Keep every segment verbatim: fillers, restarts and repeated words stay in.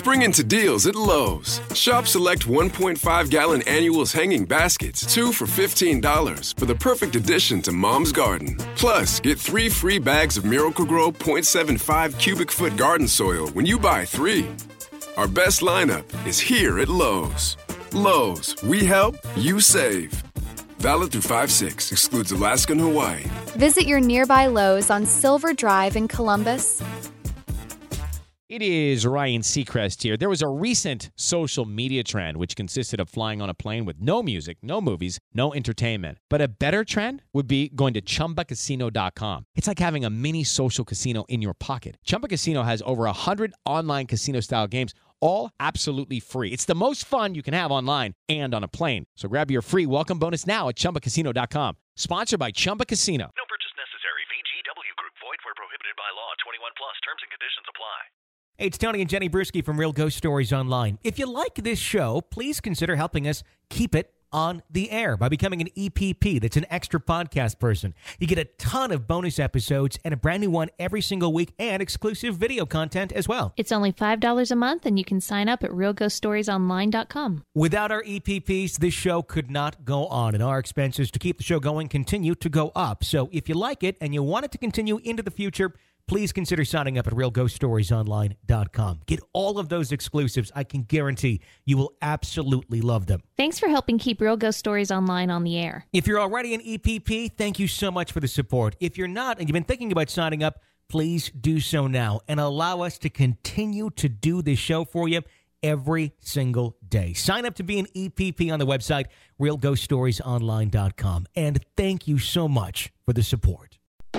Spring into deals at Lowe's. Shop select one point five gallon annuals hanging baskets, two for fifteen dollars, for the perfect addition to Mom's Garden. Plus, get three free bags of Miracle-Gro point seven five cubic foot garden soil when you buy three. Our best lineup is here at Lowe's. Lowe's, we help, you save. Valid through five six, excludes Alaska and Hawaii. Visit your nearby Lowe's on Silver Drive in Columbus. It is Ryan Seacrest here. There was a recent social media trend which consisted of flying on a plane with no music, no movies, no entertainment. But a better trend would be going to Chumba Casino dot com. It's like having a mini social casino in your pocket. Chumba Casino has over one hundred online casino-style games, all absolutely free. It's the most fun you can have online and on a plane. So grab your free welcome bonus now at Chumba Casino dot com. Sponsored by Chumba Casino. No purchase necessary. V G W Group. Void where prohibited by law. twenty-one plus. Terms and conditions apply. Hey, it's Tony and Jenny Brewski from Real Ghost Stories Online. If you like this show, please consider helping us keep it on the air by becoming an E P P. That's an extra podcast person. You get a ton of bonus episodes and a brand new one every single week and exclusive video content as well. It's only five dollars a month, and you can sign up at real ghost stories online dot com. Without our E P Ps, this show could not go on, and our expenses to keep the show going continue to go up. So if you like it and you want it to continue into the future, please consider signing up at real ghost stories online dot com. Get all of those exclusives. I can guarantee you will absolutely love them. Thanks for helping keep Real Ghost Stories Online on the air. If you're already an E P P, thank you so much for the support. If you're not and you've been thinking about signing up, please do so now and allow us to continue to do this show for you every single day. Sign up to be an E P P on the website, real ghost stories online dot com. And thank you so much for the support.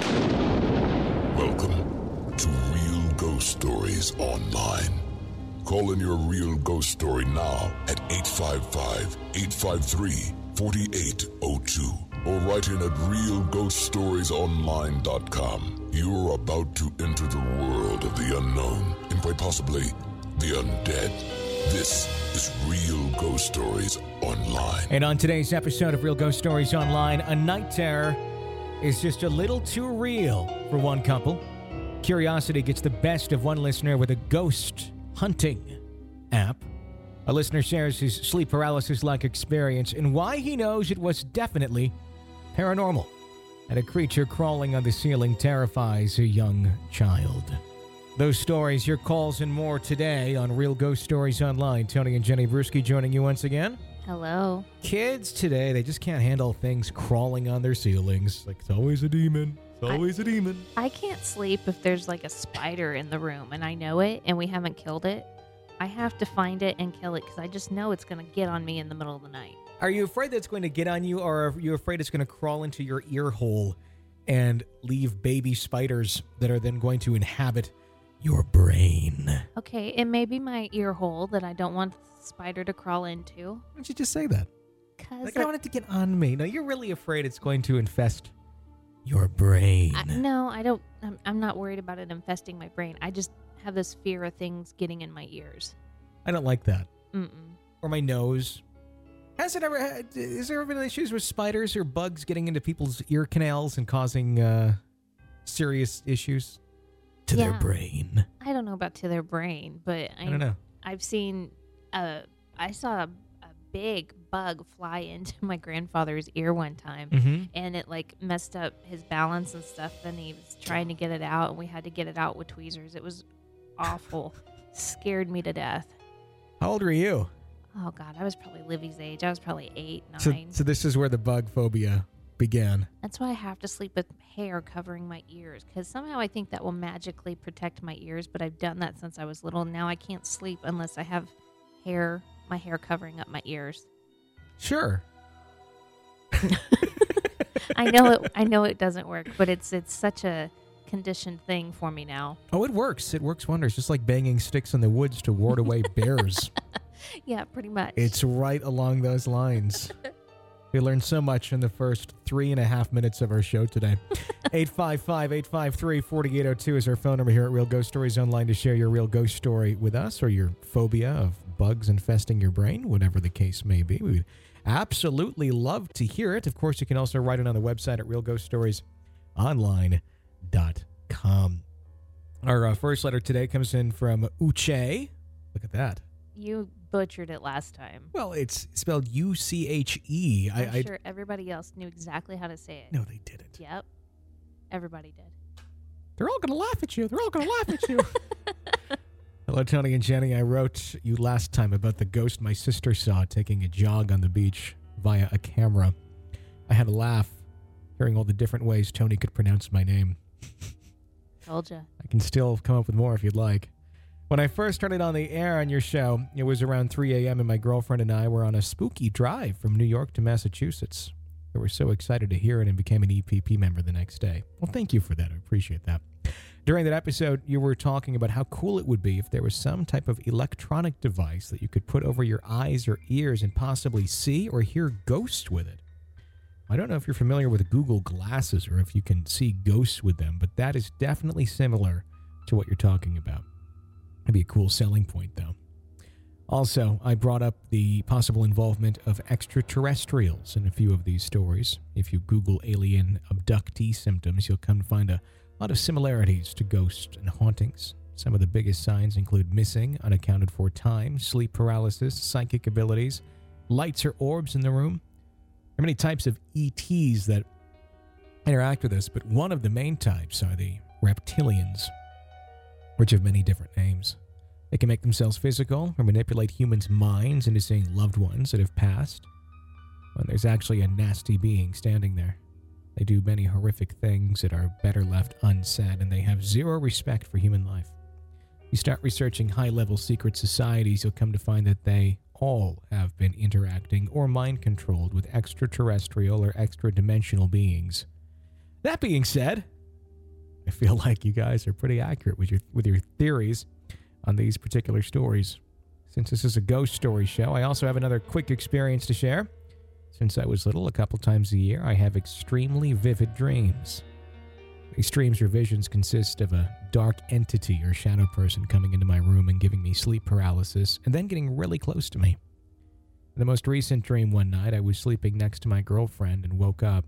Welcome to Real Ghost Stories Online. Call in your real ghost story now at eight five five, eight five three, four eight zero two or write in at real ghost stories online dot com. You are about to enter the world of the unknown and quite possibly the undead. This is Real Ghost Stories Online. And on today's episode of Real Ghost Stories Online, a night terror is just a little too real for one couple. Curiosity gets the best of one listener with a ghost hunting app. A listener shares his sleep paralysis-like experience and why he knows it was definitely paranormal. And a creature crawling on the ceiling terrifies a young child. Those stories, your calls, and more today on Real Ghost Stories Online. Tony and Jenny Brewski joining you once again. Hello. Kids today, they just can't handle things crawling on their ceilings. Like, it's always a demon. It's always I, a demon. I can't sleep if there's like a spider in the room and I know it and we haven't killed it. I have to find it and kill it because I just know it's going to get on me in the middle of the night. Are you afraid that it's going to get on you, or are you afraid it's going to crawl into your ear hole and leave baby spiders that are then going to inhabit your brain? Okay, it may be my ear hole that I don't want the spider to crawl into. Why don't you just say that? Because Like, I don't want it to get on me. No, you're really afraid it's going to infest your brain. I, no, I don't. I'm, I'm not worried about it infesting my brain. I just have this fear of things getting in my ears. I don't like that. Mm-mm. Or my nose. Has it ever? Had, is there ever been issues with spiders or bugs getting into people's ear canals and causing uh, serious issues to Yeah. their brain? I don't know about to their brain, but I, I don't know. I've seen. Uh, I saw a, a big bug fly into my grandfather's ear one time, Mm-hmm. and it like messed up his balance and stuff. And he was trying to get it out, and we had to get it out with tweezers. It was awful. Scared me to death. How old were you? Oh God, I was probably Livy's age. I was probably eight, So, nine. so this is where the bug phobia began. That's why I have to sleep with hair covering my ears, because somehow I think that will magically protect my ears, but I've done that since I was little. Now I can't sleep unless I have hair, my hair covering up my ears. Sure. I know it. I know it doesn't work, but it's it's such a conditioned thing for me now. Oh, it works. It works wonders. Just like banging sticks in the woods to ward away bears. Yeah, pretty much. It's right along those lines. We learned so much in the first three and a half minutes of our show today. eight five five, eight five three, four eight zero two is our phone number here at Real Ghost Stories Online to share your real ghost story with us, or your phobia of bugs infesting your brain, whatever the case may be. We would absolutely love to hear it. Of course, you can also write it on the website at real ghost stories online dot com. Our uh, first letter today comes in from Uche. Look at that. You butchered it last time. Well, it's spelled U C H E. I, I'm I sure everybody else knew exactly how to say it. No, they didn't. Yep. Everybody did. They're all going to laugh at you. They're all going to laugh at you. Hello, Tony and Jenny. I wrote you last time about the ghost my sister saw taking a jog on the beach via a camera. I had a laugh hearing all the different ways Tony could pronounce my name. Told ya. I can still come up with more if you'd like. When I first started on the air on your show, it was around three a.m. and my girlfriend and I were on a spooky drive from New York to Massachusetts. We were so excited to hear it and became an E P P member the next day. Well, thank you for that. I appreciate that. During that episode, you were talking about how cool it would be if there was some type of electronic device that you could put over your eyes or ears and possibly see or hear ghosts with it. I don't know if you're familiar with Google Glasses or if you can see ghosts with them, but that is definitely similar to what you're talking about. That'd be a cool selling point, though. Also, I brought up the possible involvement of extraterrestrials in a few of these stories. If you Google alien abductee symptoms, you'll come to find a lot of similarities to ghosts and hauntings. Some of the biggest signs include missing, unaccounted for time, sleep paralysis, psychic abilities, lights or orbs in the room. There are many types of E Ts that interact with us, but one of the main types are the reptilians, which have many different names. They can make themselves physical or manipulate humans' minds into seeing loved ones that have passed when there's actually a nasty being standing there. They do many horrific things that are better left unsaid, and they have zero respect for human life. You start researching high-level secret societies, you'll come to find that they all have been interacting or mind-controlled with extraterrestrial or extra-dimensional beings. That being said, I feel like you guys are pretty accurate with your with your theories on these particular stories. Since this is a ghost story show, I also have another quick experience to share. Since I was little, a couple times a year, I have extremely vivid dreams. These dreams or visions consist of a dark entity or shadow person coming into my room and giving me sleep paralysis, and then getting really close to me. In the most recent dream one night, I was sleeping next to my girlfriend and woke up.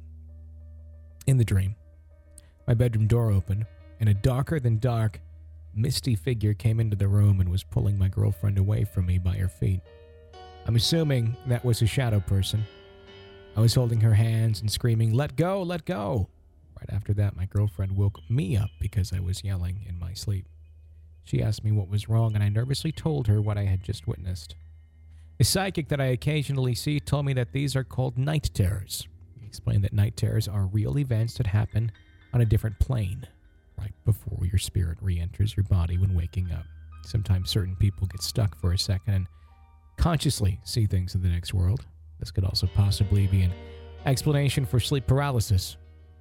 In the dream, my bedroom door opened, and a darker-than-dark, misty figure came into the room and was pulling my girlfriend away from me by her feet. I'm assuming that was a shadow person. I was holding her hands and screaming, "Let go, let go!" Right after that, my girlfriend woke me up because I was yelling in my sleep. She asked me what was wrong, and I nervously told her what I had just witnessed. A psychic that I occasionally see told me that these are called night terrors. He explained that night terrors are real events that happen on a different plane, right before your spirit re-enters your body when waking up. Sometimes certain people get stuck for a second and consciously see things in the next world. This could also possibly be an explanation for sleep paralysis.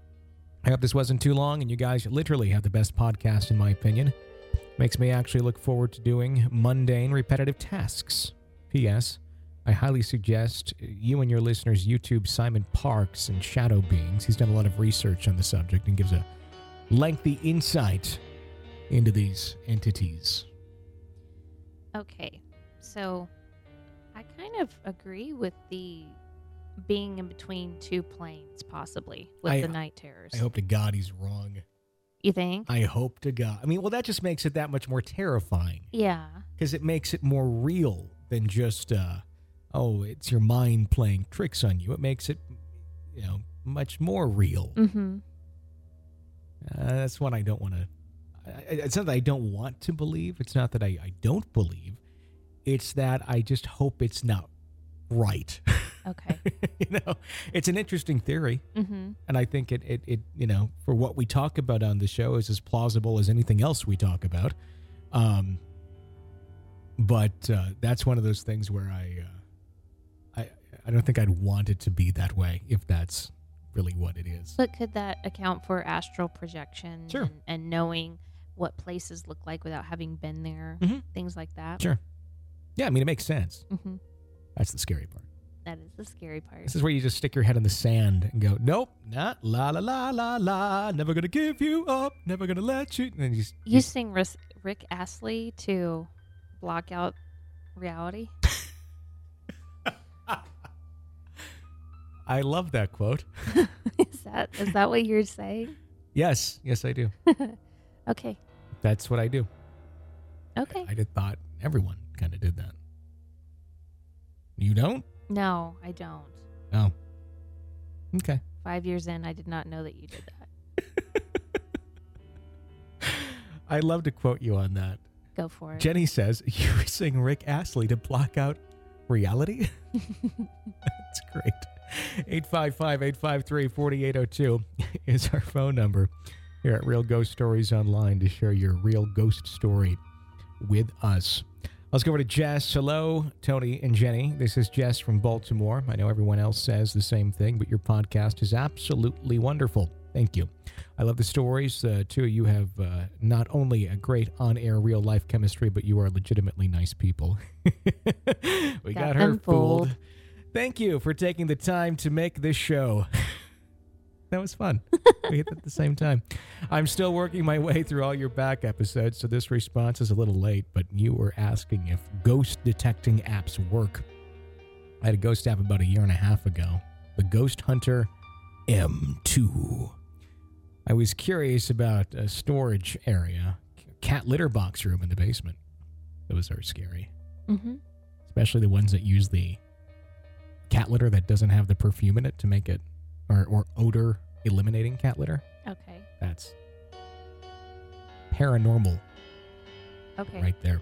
I hope this wasn't too long, and you guys literally have the best podcast, in my opinion. Makes me actually look forward to doing mundane, repetitive tasks. P S. I highly suggest you and your listeners YouTube Simon Parks and Shadow Beings. He's done a lot of research on the subject and gives a lengthy insight into these entities. Okay, so I kind of agree with the being in between two planes, possibly, with I, the night terrors. I hope to God he's wrong. You think? I hope to God. I mean, well, that just makes it that much more terrifying. Yeah. Because it makes it more real than just, uh, oh, it's your mind playing tricks on you. It makes it, you know, much more real. Mm-hmm. Uh, that's one I don't want to... It's not that I don't want to believe. It's not that I, I don't believe. It's that I just hope it's not right. Okay. You know, it's an interesting theory. Mm-hmm. And I think it, it, it, you know, for what we talk about on the show is as plausible as anything else we talk about. Um, but uh, that's one of those things where I, uh, I, I don't think I'd want it to be that way if that's really what it is. But could that account for astral projection? Sure. And, and knowing what places look like without having been there? Mm-hmm. Things like that? Sure. Yeah, I mean, it makes sense. Mm-hmm. That's the scary part. That is the scary part. This is where you just stick your head in the sand and go, nope, not la la la la la, never gonna give you up, never gonna let you. And then you, just, You sing Rick, Rick Astley to block out reality? I love that quote. Is that is that what you're saying? Yes, yes, I do. Okay. That's what I do. Okay. I, I did thought everyone kind of did that. You don't? No, I don't. Oh. Okay. Five years in, I did not know that you did that. I'd love to quote you on that. Go for it. Jenny says, you were saying Rick Astley to block out reality? That's great. eight five five, eight five three, four eight zero two is our phone number here at Real Ghost Stories Online to share your real ghost story with us. Let's go over to Jess. Hello, Tony and Jenny. This is Jess from Baltimore. I know everyone else says the same thing, but your podcast is absolutely wonderful. Thank you. I love the stories. Uh, two of you have uh, not only a great on-air real-life chemistry, but you are legitimately nice people. we got, got her fooled. fooled. Thank you for taking the time to make this show. That was fun. We hit it at the same time. I'm still working my way through all your back episodes, so this response is a little late, but you were asking if ghost detecting apps work. I had a ghost app about a year and a half ago, the Ghost Hunter M two. I was curious about a storage area, cat litter box room in the basement. Those are scary. Mm-hmm. Especially the ones that use the cat litter that doesn't have the perfume in it to make it, or, or odor eliminating cat litter. Okay. That's paranormal. Okay. Right there.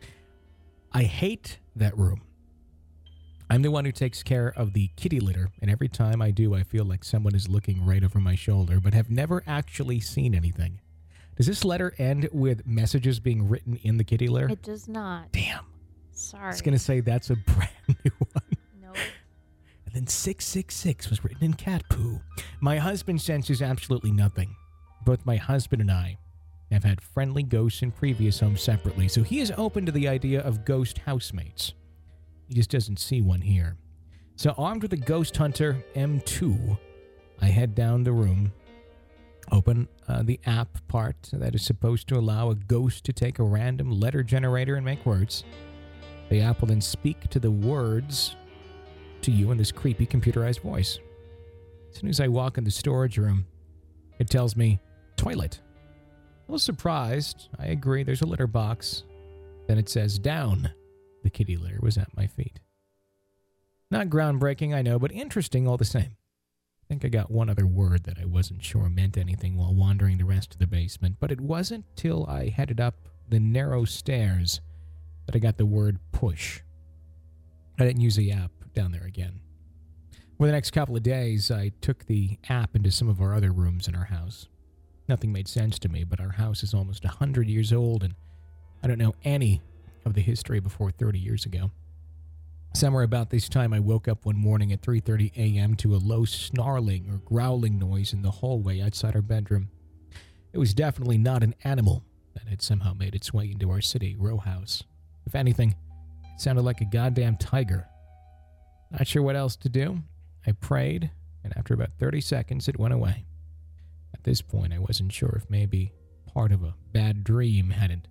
I hate that room. I'm the one who takes care of the kitty litter, and every time I do, I feel like someone is looking right over my shoulder, but have never actually seen anything. Does this letter end with messages being written in the kitty litter? It does not. Damn. Sorry. I was going to say that's a brand new one. Nope. And then six six six was written in cat poo. My husband senses absolutely nothing. Both my husband and I have had friendly ghosts in previous homes separately, so he is open to the idea of ghost housemates. He just doesn't see one here. So armed with the Ghost Hunter M two, I head down the room, open uh, the app part that is supposed to allow a ghost to take a random letter generator and make words. The app will then speak to the words to you in this creepy computerized voice. As soon as I walk in the storage room, it tells me, toilet. I was surprised. I agree, there's a litter box. Then it says, down. The kitty litter was at my feet. Not groundbreaking, I know, but interesting all the same. I think I got one other word that I wasn't sure meant anything while wandering the rest of the basement, but it wasn't till I headed up the narrow stairs that I got the word push. I didn't use the app down there again. For the next couple of days, I took the app into some of our other rooms in our house. Nothing made sense to me, but our house is almost one hundred years old, and I don't know any of the history before thirty years ago. Somewhere about this time, I woke up one morning at three thirty a.m. to a low snarling or growling noise in the hallway outside our bedroom. It was definitely not an animal that had somehow made its way into our city row house. If anything, it sounded like a goddamn tiger. Not sure what else to do. I prayed, and after about thirty seconds, it went away. At this point, I wasn't sure if maybe part of a bad dream hadn't,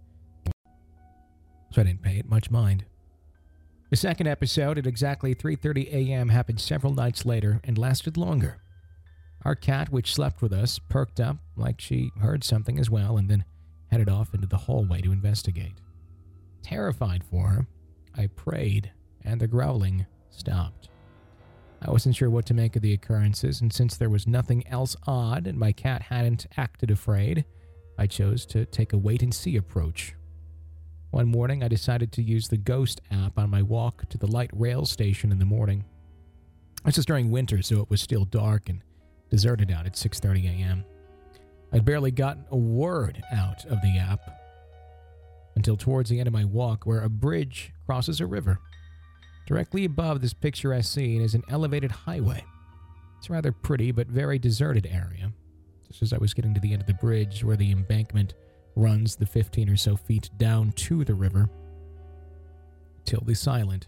so I didn't pay it much mind. The second episode at exactly three thirty a.m. happened several nights later and lasted longer. Our cat, which slept with us, perked up like she heard something as well and then headed off into the hallway to investigate. Terrified for her, I prayed, and the growling stopped. I wasn't sure what to make of the occurrences, and since there was nothing else odd and my cat hadn't acted afraid, I chose to take a wait-and-see approach. One morning, I decided to use the Ghost app on my walk to the light rail station in the morning. This was during winter, so it was still dark and deserted out at six thirty a.m. I'd barely gotten a word out of the app until towards the end of my walk, where a bridge crosses a river. Directly above this picturesque scene is an elevated highway. It's a rather pretty but very deserted area. Just as I was getting to the end of the bridge, where the embankment runs the fifteen or so feet down to the river, totally silent.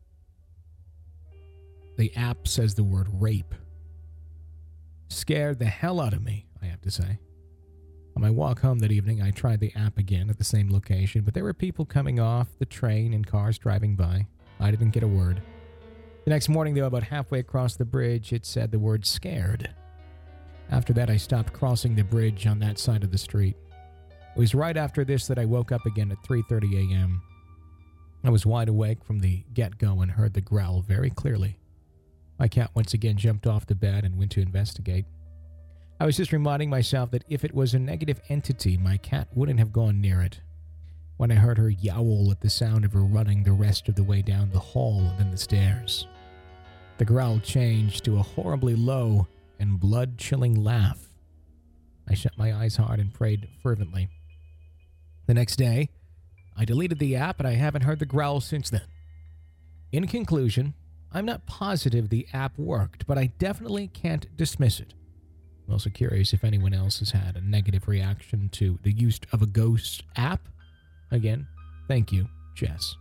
The app says the word rape. Scared the hell out of me, I have to say. On my walk home that evening, I tried the app again at the same location, but there were people coming off the train and cars driving by. I didn't get a word. The next morning, though, about halfway across the bridge, it said the word scared. After that, I stopped crossing the bridge on that side of the street. It was right after this that I woke up again at three thirty a.m. I was wide awake from the get-go and heard the growl very clearly. My cat once again jumped off the bed and went to investigate. I was just reminding myself that if it was a negative entity, my cat wouldn't have gone near it. When I heard her yowl at the sound of her running the rest of the way down the hall and then the stairs. The growl changed to a horribly low and blood-chilling laugh. I shut my eyes hard and prayed fervently. The next day, I deleted the app and I haven't heard the growl since then. In conclusion, I'm not positive the app worked, but I definitely can't dismiss it. I'm also curious if anyone else has had a negative reaction to the use of a ghost app. Again, thank you, Jess.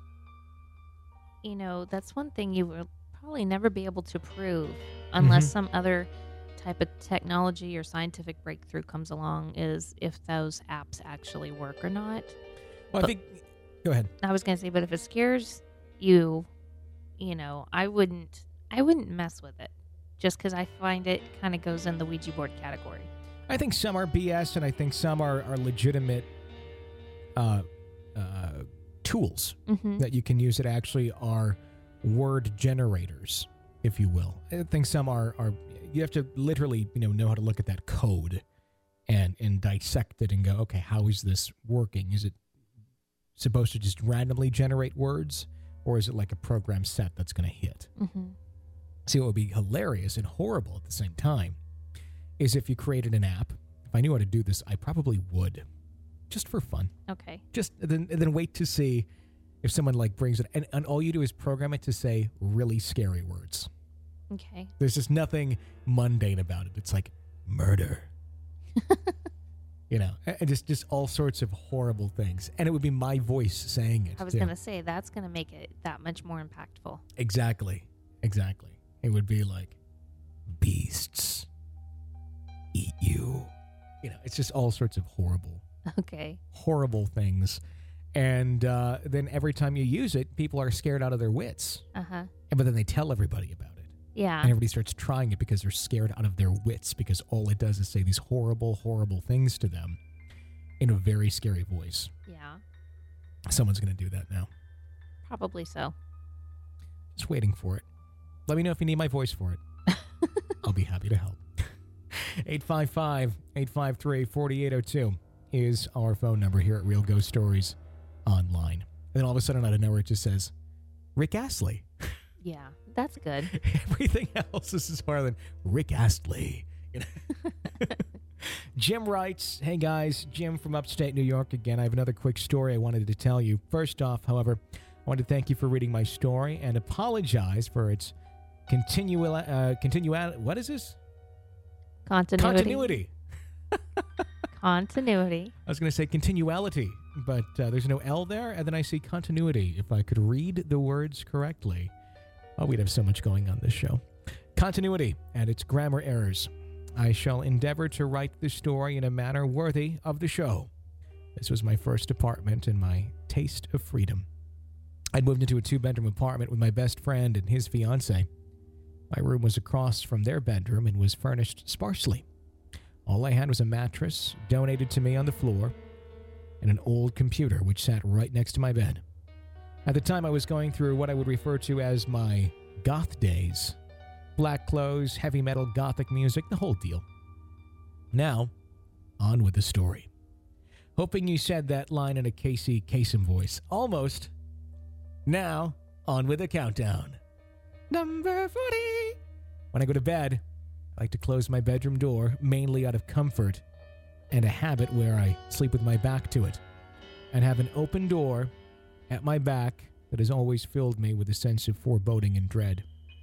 You know, that's one thing you will probably never be able to prove unless Mm-hmm. some other type of technology or scientific breakthrough comes along, is if those apps actually work or not. Well, But- I think... Go ahead. I was going to say, but if it scares you, you know, I wouldn't, I wouldn't mess with it just because I find it kind of goes in the Ouija board category. I think some are B S, and I think some are, are legitimate uh, uh, tools Mm-hmm. that you can use that actually are word generators, if you will. I think some are, are you have to literally, you know, know how to look at that code and, and dissect it and go, okay, how is this working? Is it supposed to just randomly generate words, or is it like a program set that's going to hit? Mm-hmm. See, what would be hilarious and horrible at the same time is if you created an app. If I knew how to do this, I probably would, just for fun. Okay. Just then, and then wait to see if someone like brings it, and, and all you do is program it to say really scary words. Okay. There's just nothing mundane about it. It's like murder, you know, and just just all sorts of horrible things, and it would be my voice saying it. I was too. going to say that's going to make it that much more impactful. Exactly, exactly. It would be like beasts eat you. You know, it's just all sorts of horrible. Okay. horrible things. And uh, then every time you use it, people are scared out of their wits. Uh-huh. But then they tell everybody about it. Yeah. And everybody starts trying it because they're scared out of their wits, because all it does is say these horrible, horrible things to them in a very scary voice. Yeah. Someone's going to do that now. Probably so. Just waiting for it. Let me know if you need my voice for it. I'll be happy to help. eight five five, eight five three, four eight zero two is our phone number here at Real Ghost Stories Online. And then all of a sudden out of nowhere it just says, Rick Astley. Yeah. That's good. Everything else is smarter than Rick Astley. You know? Jim writes, hey guys, Jim from upstate New York again. I have another quick story I wanted to tell you. First off, however, I want to thank you for reading my story and apologize for its continual, uh, continua- what is this? Continuity. Continuity. Continuity. I was going to say continuality, but uh, there's no L there, and then I see continuity. If I could read the words correctly, oh, we'd have so much going on this show. Continuity and its grammar errors. I shall endeavor to write the story in a manner worthy of the show. This was my first apartment and my taste of freedom. I'd moved into a two-bedroom apartment with my best friend and his fiancée. My room was across from their bedroom and was furnished sparsely. All I had was a mattress donated to me on the floor and an old computer which sat right next to my bed. At the time, I was going through what I would refer to as my goth days. Black clothes, heavy metal, gothic music, the whole deal. Now, on with the story. Hoping you said that line in a Casey Kasem voice. Almost. Now, on with the countdown. Number forty. When I go to bed, I like to close my bedroom door, mainly out of comfort and a habit where I sleep with my back to it, and have an open door at my back that has always filled me with a sense of foreboding and dread.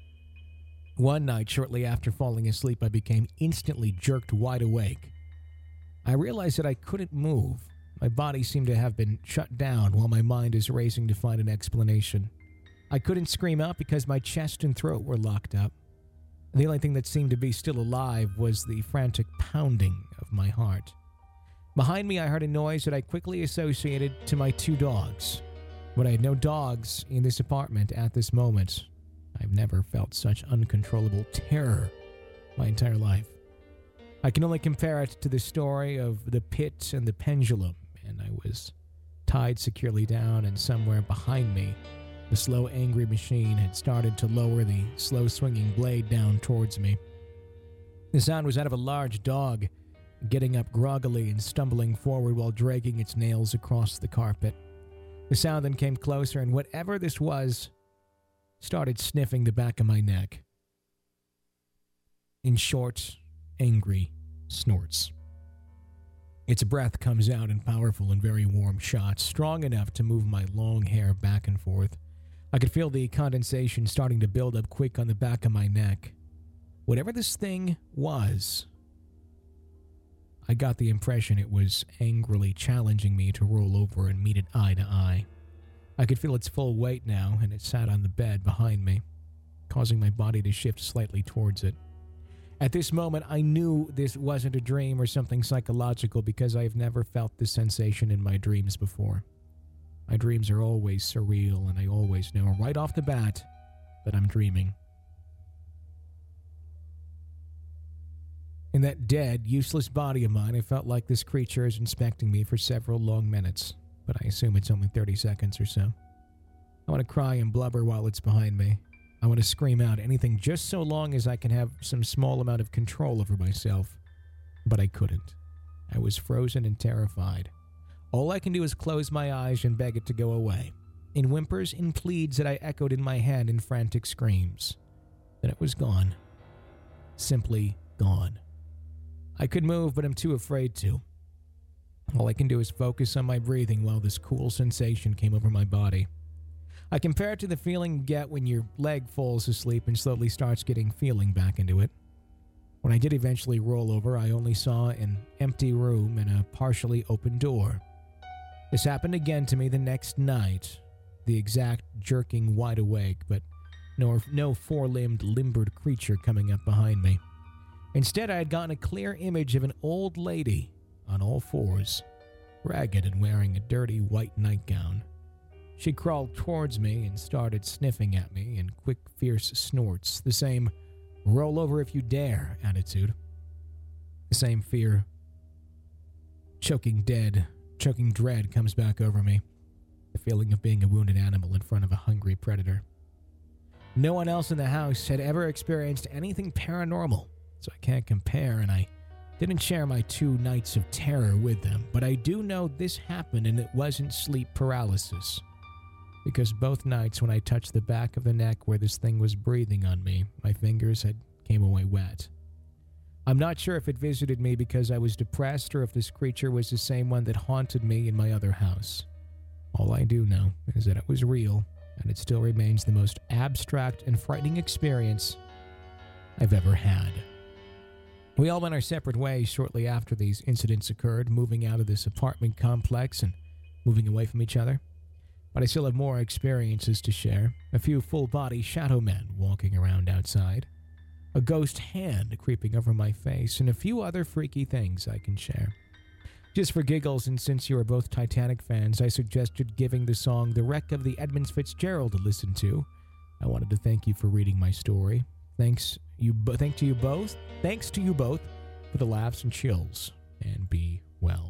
One night, shortly after falling asleep, I became instantly jerked wide awake. I realized that I couldn't move. My body seemed to have been shut down while my mind is racing to find an explanation. I couldn't scream out because my chest and throat were locked up. The only thing that seemed to be still alive was the frantic pounding of my heart. Behind me, I heard a noise that I quickly associated to my two dogs. But I had no dogs in this apartment at this moment. I've never felt such uncontrollable terror my entire life. I can only compare it to the story of the pit and the pendulum, and I was tied securely down, and somewhere behind me, the slow, angry machine had started to lower the slow-swinging blade down towards me. The sound was that of a large dog getting up groggily and stumbling forward while dragging its nails across the carpet. The sound then came closer, and whatever this was started sniffing the back of my neck in short, angry snorts. Its breath comes out in powerful and very warm shots, strong enough to move my long hair back and forth. I could feel the condensation starting to build up quick on the back of my neck. Whatever this thing was, I got the impression it was angrily challenging me to roll over and meet it eye to eye. I could feel its full weight now, and it sat on the bed behind me, causing my body to shift slightly towards it. At this moment, I knew this wasn't a dream or something psychological because I have never felt this sensation in my dreams before. My dreams are always surreal, and I always know right off the bat that I'm dreaming. In that dead, useless body of mine, I felt like this creature is inspecting me for several long minutes, but I assume it's only thirty seconds or so. I want to cry and blubber while it's behind me. I want to scream out anything just so long as I can have some small amount of control over myself. But I couldn't. I was frozen and terrified. All I can do is close my eyes and beg it to go away, in whimpers and pleads that I echoed in my head in frantic screams. Then it was gone. Simply gone. I could move, but I'm too afraid to. All I can do is focus on my breathing while this cool sensation came over my body. I compare it to the feeling you get when your leg falls asleep and slowly starts getting feeling back into it. When I did eventually roll over, I only saw an empty room and a partially open door. This happened again to me the next night, the exact jerking wide awake, but no, no four-limbed, limbered creature coming up behind me. Instead, I had gotten a clear image of an old lady on all fours, ragged and wearing a dirty white nightgown. She crawled towards me and started sniffing at me in quick, fierce snorts, the same roll over if you dare attitude. The same fear. Choking dead, choking dread comes back over me, the feeling of being a wounded animal in front of a hungry predator. No one else in the house had ever experienced anything paranormal, so I can't compare, and I didn't share my two nights of terror with them, but I do know this happened and it wasn't sleep paralysis. Because both nights when I touched the back of the neck where this thing was breathing on me, my fingers had came away wet. I'm not sure if it visited me because I was depressed or if this creature was the same one that haunted me in my other house. All I do know is that it was real, and it still remains the most abstract and frightening experience I've ever had. We all went our separate ways shortly after these incidents occurred, moving out of this apartment complex and moving away from each other. But I still have more experiences to share. A few full-body shadow men walking around outside, a ghost hand creeping over my face, and a few other freaky things I can share. Just for giggles, and since you are both Titanic fans, I suggested giving the song The Wreck of the Edmund Fitzgerald a listen to. I wanted to thank you for reading my story. Thanks you bo- thank to you both. Thanks to you both for the laughs and chills, and be well.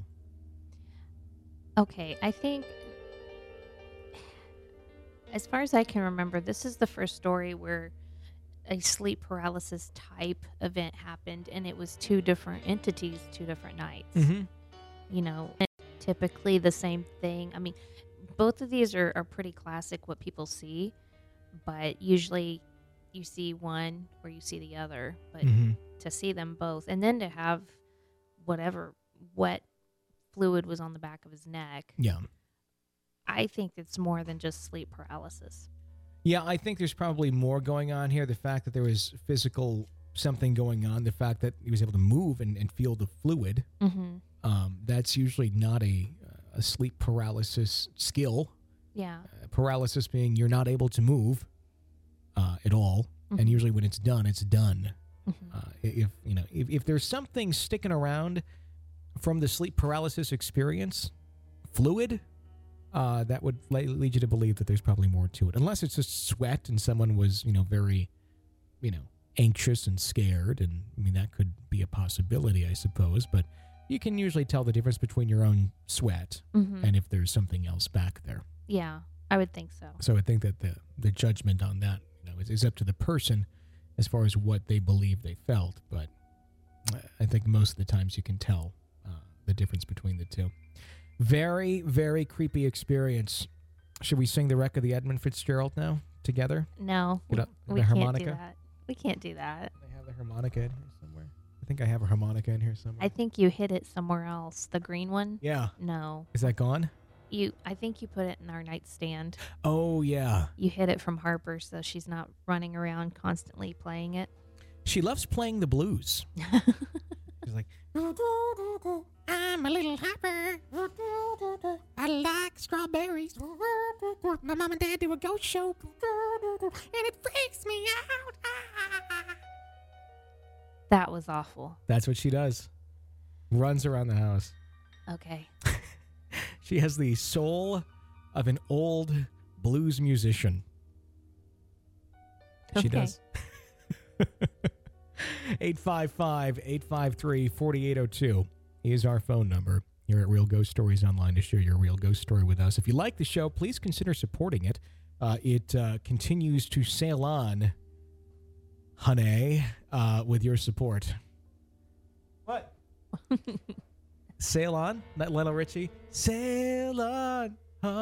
Okay, I think, as far as I can remember, this is the first story where a sleep paralysis type event happened, and it was two different entities, two different nights. Mm-hmm. You know, typically the same thing. I mean, both of these are, are pretty classic, what people see, but usually you see one or you see the other, but Mm-hmm. to see them both, and then to have whatever wet fluid was on the back of his neck, Yeah. I think it's more than just sleep paralysis. Yeah, I think there's probably more going on here. The fact that there was physical something going on, the fact that he was able to move and, and feel the fluid, Mm-hmm. um, that's usually not a, a sleep paralysis skill. Yeah. Uh, paralysis being you're not able to move uh, at all, Mhm. and usually when it's done, it's done. Mm-hmm. Uh, if you know, if, if there's something sticking around from the sleep paralysis experience, fluid, uh, that would le- lead you to believe that there's probably more to it. Unless it's just sweat and someone was, you know, very, you know, anxious and scared, and I mean that could be a possibility, I suppose. But you can usually tell the difference between your own sweat Mm-hmm. and if there's something else back there. Yeah, I would think so. So I think that the the judgment on that, you know, is, is up to the person as far as what they believe they felt. But I think most of the times you can tell uh, the difference between the two. Very, very creepy experience. Should we sing the wreck of the Edmund Fitzgerald now together? No, Get up- we the can't harmonica? do that. We can't do that. I have the harmonica in here somewhere. I think I have a harmonica in here somewhere. I think you hid it somewhere else. The green one? yeah. No. Is that gone? You. I think you put it in our nightstand. Oh, yeah. You hid it from Harper so she's not running around constantly playing it. She loves playing the blues. She's like, I'm a little Harper. I like strawberries. My mom and dad do a ghost show. And it freaks me out. That was awful. That's what she does. Runs around the house. Okay. She has the soul of an old blues musician. She Okay. does. eight five five, eight five three, four eight zero two is our phone number here at Real Ghost Stories Online to share your real ghost story with us. If you like the show, please consider supporting it. Uh, it uh, continues to sail on, honey, uh, with your support. What? Sail on? Not Lionel Richie? Sail on,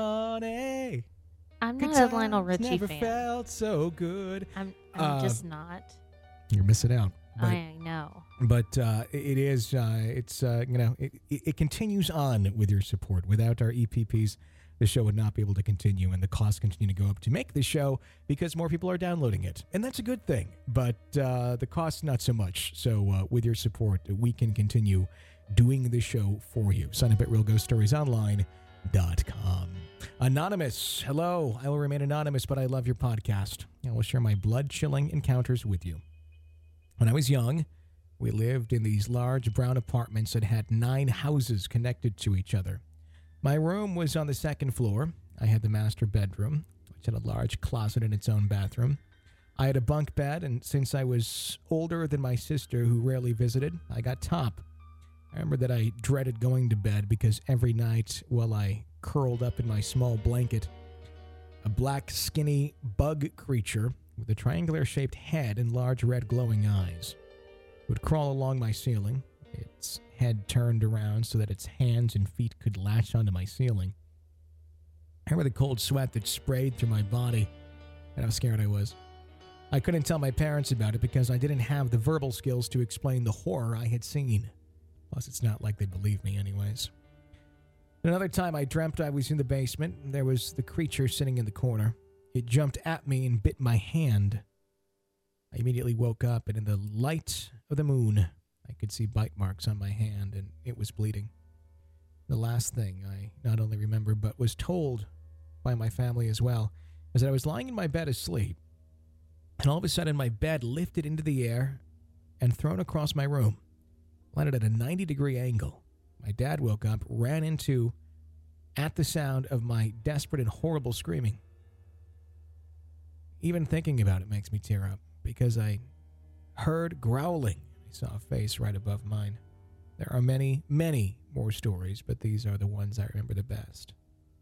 honey. I'm Good not a Lionel times Richie never fan. felt so good. I'm, I'm Uh, just not. You're missing out. But, I know. but uh, it is, uh, it's, uh, you know, it, it, it continues on with your support. Without our E P Ps, the show would not be able to continue, and the costs continue to go up to make the show because more people are downloading it. And that's a good thing, but uh, the costs not so much. So uh, with your support, we can continue doing the show for you. Sign up at real ghost stories online dot com. Anonymous, hello. I will remain anonymous, but I love your podcast. I will share my blood-chilling encounters with you. When I was young, we lived in these large brown apartments that had nine houses connected to each other. My room was on the second floor. I had the master bedroom, which had a large closet in its own bathroom. I had a bunk bed, and since I was older than my sister, who rarely visited, I got top. I remember that I dreaded going to bed because every night while I curled up in my small blanket, a black, skinny bug creature with a triangular-shaped head and large red glowing eyes would crawl along my ceiling, its head turned around so that its hands and feet could latch onto my ceiling. I remember the cold sweat that sprayed through my body and how scared I was. I couldn't tell my parents about it because I didn't have the verbal skills to explain the horror I had seen. Plus, it's not like they'd believe me anyways. Another time I dreamt I was in the basement, and there was the creature sitting in the corner. It jumped at me and bit my hand. I immediately woke up, and in the light of the moon, I could see bite marks on my hand, and it was bleeding. The last thing I not only remember, but was told by my family as well, is that I was lying in my bed asleep, and all of a sudden my bed lifted into the air and thrown across my room, landed at a ninety degree angle. My dad woke up, ran into, at the sound of my desperate and horrible screaming. Even thinking about it makes me tear up, because I heard growling. I saw a face right above mine. There are many, many more stories, but these are the ones I remember the best.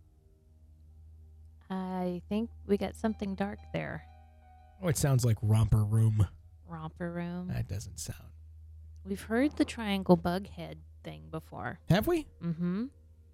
I think we got something dark there. Oh, it sounds like Romper Room. Romper room. That doesn't sound. We've heard the triangle bug head thing before. Have we? Mm-hmm.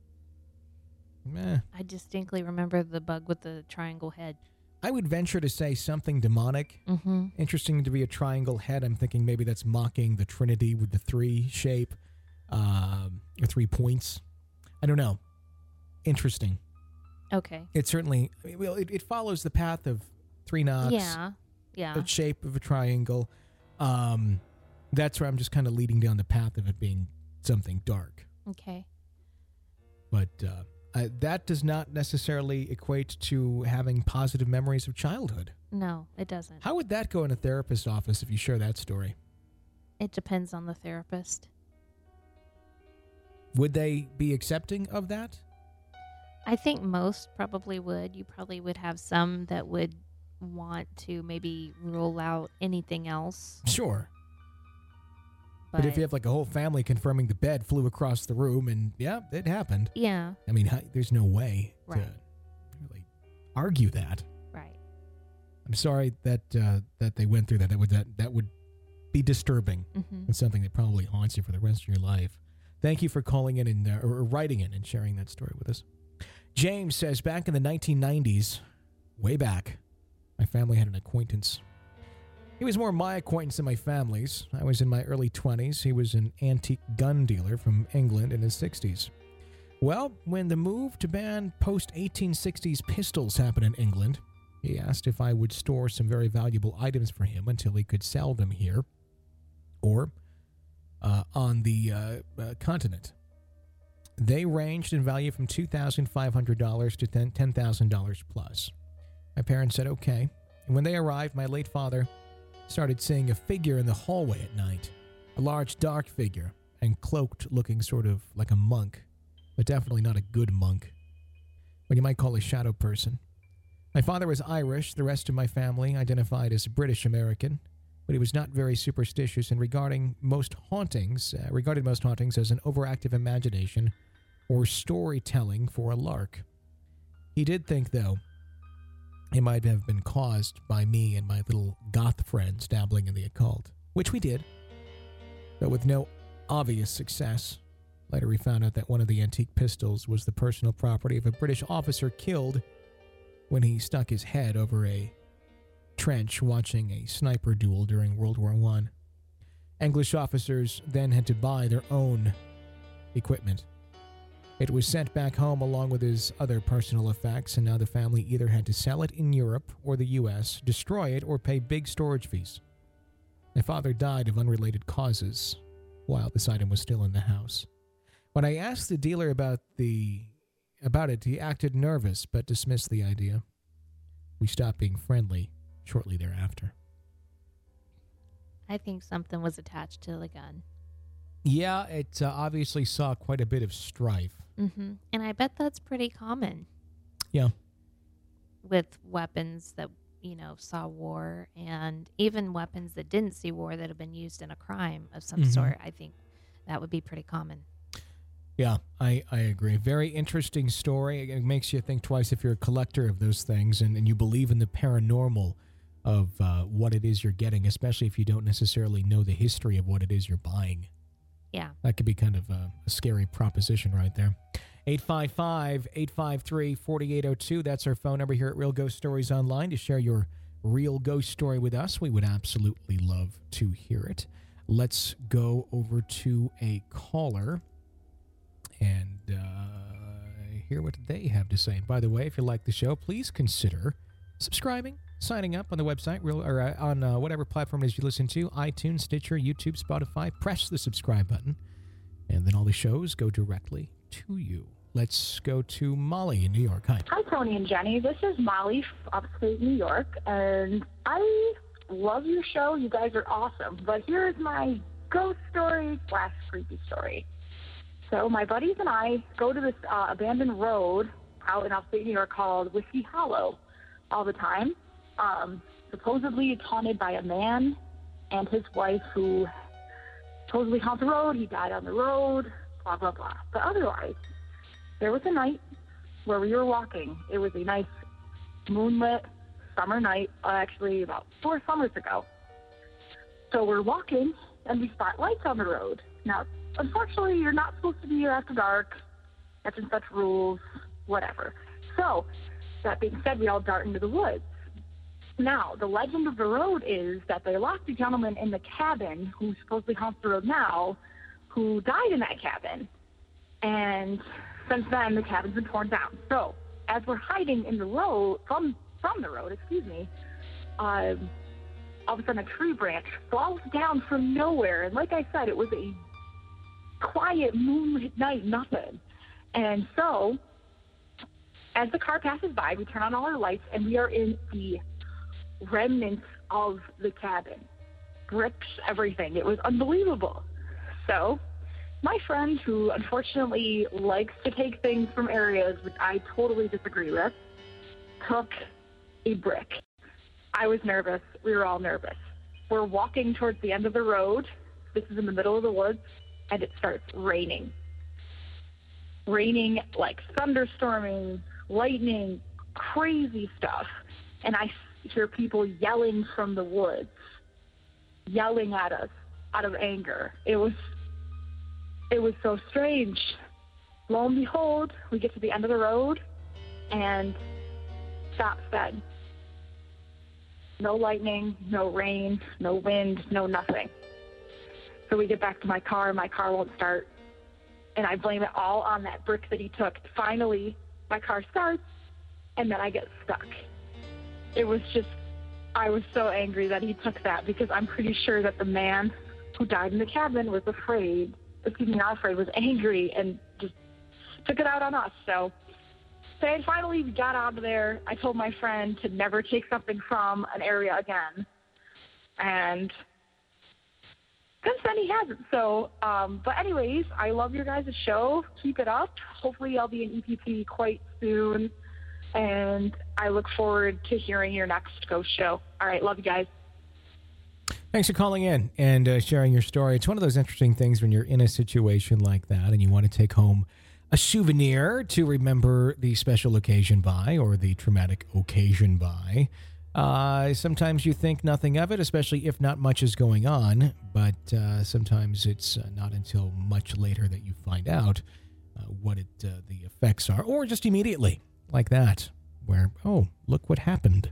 Meh. I distinctly remember the bug with the triangle head. I would venture to say something demonic. Mm-hmm. Interesting to be a triangle head. I'm thinking maybe that's mocking the Trinity with the three shape, um, or three points. I don't know. Interesting. Okay. It certainly, well, it, it follows the path of three knots. Yeah. Yeah. The shape of a triangle. Um, that's where I'm just kind of leading down the path of it being something dark. Okay. But uh, uh, that does not necessarily equate to having positive memories of childhood. No, it doesn't. How would that go in a therapist's office if you share that story? It depends on the therapist. Would they be accepting of that? I think most probably would. You probably would have some that would want to maybe rule out anything else. Sure. But, but if you have like a whole family confirming the bed flew across the room, and yeah, it happened. Yeah. I mean, there's no way right. to really argue that. Right. I'm sorry that uh, that they went through that. That would that that would be disturbing. Mm-hmm. And something that probably haunts you for the rest of your life. Thank you for calling in and uh, or writing in and sharing that story with us. James says, back in the nineteen nineties, way back, my family had an acquaintance. He was more my acquaintance than my family's. I was in my early twenties. He was an antique gun dealer from England in his sixties. Well, when the move to ban post-eighteen sixties pistols happened in England, he asked if I would store some very valuable items for him until he could sell them here or uh, on the uh, uh, continent. They ranged in value from two thousand five hundred dollars to ten thousand dollars plus. My parents said okay, and when they arrived, my late father started seeing a figure in the hallway at night, a large dark figure, and cloaked, looking sort of like a monk, but definitely not a good monk, what you might call a shadow person. My father was Irish, the rest of my family identified as British American, but he was not very superstitious and regarding most hauntings, uh, regarded most hauntings as an overactive imagination or storytelling for a lark. He did think, though, it might have been caused by me and my little goth friends dabbling in the occult, which we did, but with no obvious success. Later we found out that one of the antique pistols was the personal property of a British officer killed when he stuck his head over a trench watching a sniper duel during World War One. English officers then had to buy their own equipment. It was sent back home along with his other personal effects, and now the family either had to sell it in Europe or the U S, destroy it, or pay big storage fees. My father died of unrelated causes while this item was still in the house. When I asked the dealer about the about it, he acted nervous but dismissed the idea. We stopped being friendly shortly thereafter. I think something was attached to the gun. Yeah, it uh, obviously saw quite a bit of strife. Mm-hmm. And I bet that's pretty common. Yeah. With weapons that, you know, saw war, and even weapons that didn't see war that have been used in a crime of some mm-hmm. sort. I think that would be pretty common. Yeah, I, I agree. Very interesting story. It makes you think twice if you're a collector of those things and, and you believe in the paranormal of uh, what it is you're getting, especially if you don't necessarily know the history of what it is you're buying. Yeah. That could be kind of a, a scary proposition right there. eight five five, eight five three, four eight zero two. That's our phone number here at Real Ghost Stories Online to share your real ghost story with us. We would absolutely love to hear it. Let's go over to a caller and uh, hear what they have to say. And by the way, if you like the show, please consider subscribing, signing up on the website, real or uh, on uh, whatever platform it is you listen to, iTunes, Stitcher, YouTube, Spotify. Press the subscribe button, and then all the shows go directly to you. Let's go to Molly in New York. Hi. Hi, Tony and Jenny. This is Molly from upstate New York, and I love your show. You guys are awesome. But here's my ghost story slash creepy story. So my buddies and I go to this uh, abandoned road out in upstate New York called Whiskey Hollow all the time. Um, supposedly it's haunted by a man and his wife who supposedly haunt the road. He died on the road, blah, blah, blah. But otherwise, there was a night where we were walking. It was a nice moonlit summer night, uh, actually about four summers ago. So we're walking, and we spot lights on the road. Now, unfortunately, you're not supposed to be here after dark. Such and such rules, whatever. So, that being said, we all dart into the woods. Now, the legend of the road is that they locked a gentleman in the cabin who supposedly haunts the road now, who died in that cabin. And since then, the cabin's been torn down. So, as we're hiding in the road, from from the road, excuse me, um, all of a sudden a tree branch falls down from nowhere. And like I said, it was a quiet moonlit night, nothing. And so, as the car passes by, we turn on all our lights, and we are in the remnants of the cabin. Bricks, everything. It was unbelievable. So, my friend, who unfortunately likes to take things from areas which I totally disagree with, took a brick. I was nervous. We were all nervous. We're walking towards the end of the road. This is in the middle of the woods, and it starts raining. Raining, like thunderstorming, lightning, crazy stuff. And I hear people yelling from the woods, yelling at us out of anger. It was, it was so strange. Lo and behold, we get to the end of the road, and stops dead. No lightning, no rain, no wind, no nothing. So we get back to my car, my car won't start. And I blame it all on that brick that he took. Finally, my car starts, and then I get stuck. It was just, I was so angry that he took that, because I'm pretty sure that the man who died in the cabin was afraid, excuse me, not afraid, was angry and just took it out on us. So, so I finally got out of there. I told my friend to never take something from an area again. And since then he hasn't. So, um, but anyways, I love your guys' show. Keep it up. Hopefully I'll be in E P P quite soon. And I look forward to hearing your next ghost show. All right, love you guys. Thanks for calling in and uh, sharing your story. It's one of those interesting things when you're in a situation like that and you want to take home a souvenir to remember the special occasion by, or the traumatic occasion by. Uh, sometimes you think nothing of it, especially if not much is going on, but uh, sometimes it's uh, not until much later that you find out uh, what it, uh, the effects are, or just immediately, like that, where, oh, look what happened.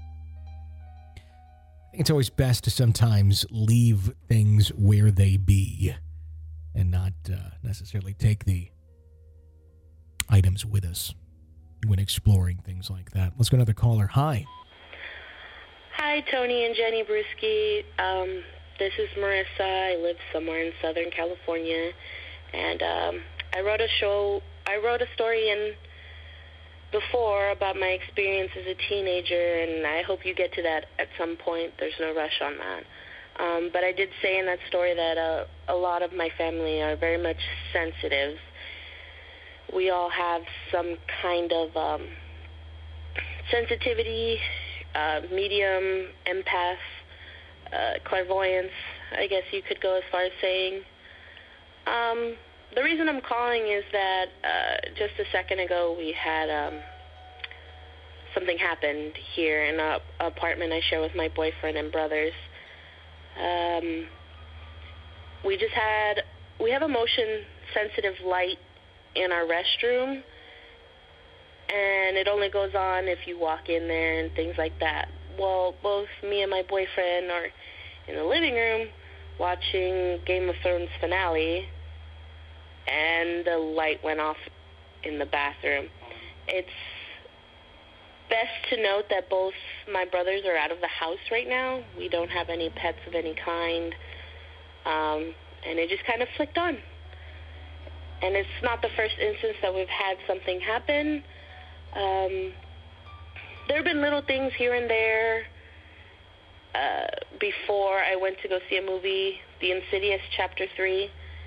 I think it's always best to sometimes leave things where they be and not uh, necessarily take the items with us when exploring things like that. Let's go to another caller. Hi. Hi, Tony and Jenny Brewski. Um, this is Marissa. I live somewhere in Southern California, and um, I wrote a show. I wrote a story in before about my experience as a teenager, and I hope you get to that at some point. There's no rush on that. Um, but I did say in that story that uh, a lot of my family are very much sensitive. We all have some kind of um, sensitivity, uh, medium, empath, uh, clairvoyance, I guess you could go as far as saying. Um, the reason I'm calling is that uh, just a second ago we had um, something happened here in an apartment I share with my boyfriend and brothers. Um, we just had, we have a motion-sensitive light in our restroom, and it only goes on if you walk in there and things like that. Well, both me and my boyfriend are in the living room watching Game of Thrones finale, and the light went off in the bathroom. It's best to note that both my brothers are out of the house right now. We don't have any pets of any kind, um, and it just kind of flicked on. And it's not the first instance that we've had something happen. Um, there have been little things here and there. Uh, before I went to go see a movie, The Insidious Chapter three,